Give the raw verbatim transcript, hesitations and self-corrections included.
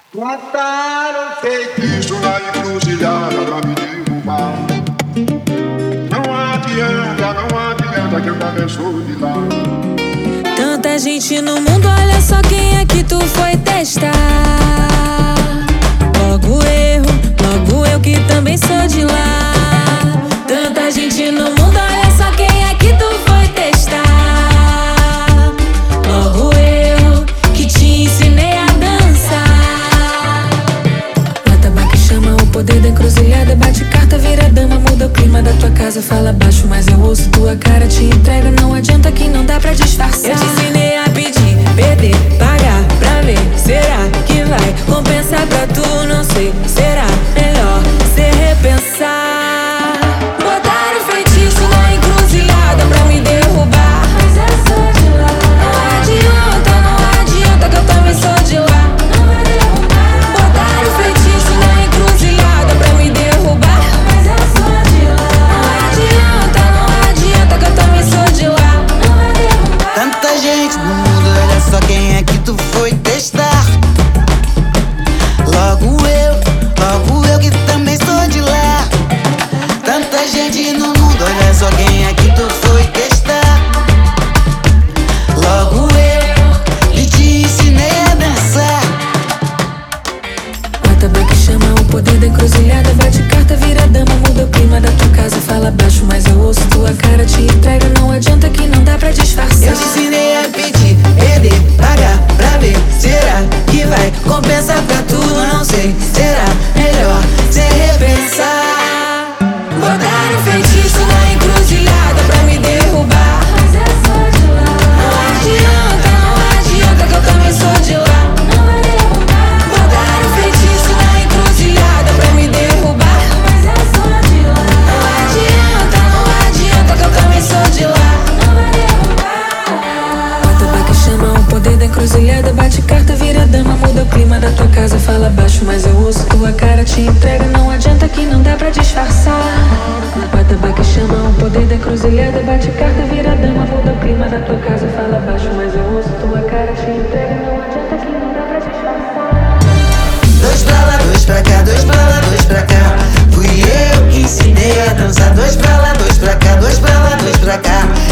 Plantaram feitiço na encruzilhada pra me derrubar. Não adianta, não adianta que eu também sou de lá. Tanta gente no mundo, olha só quem é que tu foi testar. Logo erro, logo eu que também sou de lá. Tanta gente no mundo, olha só quem é que tu foi testar. Logo eu que te ensinei a dançar. Mata baque, chama o poder da encruzilhada. Bate carta, vira dama, muda o clima da tua casa. Fala baixo, mas eu ouço tua cara, te entrega. Não adianta que não dá pra disfarçar. Eu te ensinei a pedir, perder, pagar pra ver. Será que vai compensar pra tu? Não sei, será melhor cê repensar. Botaram feitiço na encruzilhada pra me derrubar, mas eu sou de lá. Não adianta, não adianta que eu também sou de lá. Não vai derrubar. Botaram feitiço na encruzilhada pra me derrubar, mas eu sou de lá. Não adianta, não adianta que eu também sou de lá. Não vai derrubar. Tanta gente no mundo, olha só quem é que tu foi testar. Logo eu, logo eu que também sou de lá. Tanta gente no mundo, olha só quem é que tu foi testar. Logo eu, que te ensinei a dançar. Mata baque, chama o poder da encruzilhada. Bate carta, vira dama, muda o clima da tua casa. Fala baixo, mas eu ouço tua cara, te entrega. Não adianta que não dá pra disfarçar. Eu te ensinei a pedir, perder, pagar pra ver. Será que vai compensar pra tu? Não sei, será melhor cê repensar. Botaram feitiço na encruzilhada pra me derrubar, mas eu sou de lá. Não adianta, não adianta que eu também sou de lá. Não vai derrubar. Botaram feitiço na encruzilhada pra me derrubar, mas eu sou de lá. Não adianta, não adianta que eu também sou de lá. Não vai derrubar. Bota baque, chama o poder da encruzilhada. Bate carta, vira dama, muda o clima da tua casa. Fala baixo, mas eu ouço tua cara, te entrega. Não adianta que não dá pra disfarçar. Bota baque, chama o poder da encruzilhada. Bate carta, vira dama, muda o clima da tua casa. Fala baixo, mas eu ouço tua cara, te entrega. Não adianta que não dá pra disfarçar. Dois pra lá, dois pra cá, dois pra lá, dois pra cá. Fui eu que ensinei a dançar. Dois pra lá, dois pra cá, dois pra lá, dois pra cá.